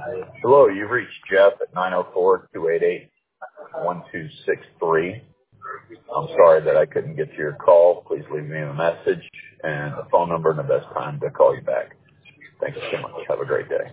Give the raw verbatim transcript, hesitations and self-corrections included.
Hello, you've reached Jeff at nine oh four, two eight eight, one two six three. I'm sorry that I couldn't get to your call. Please leave me a message and a phone number and the best time to call you back. Thank you so much. Have a great day.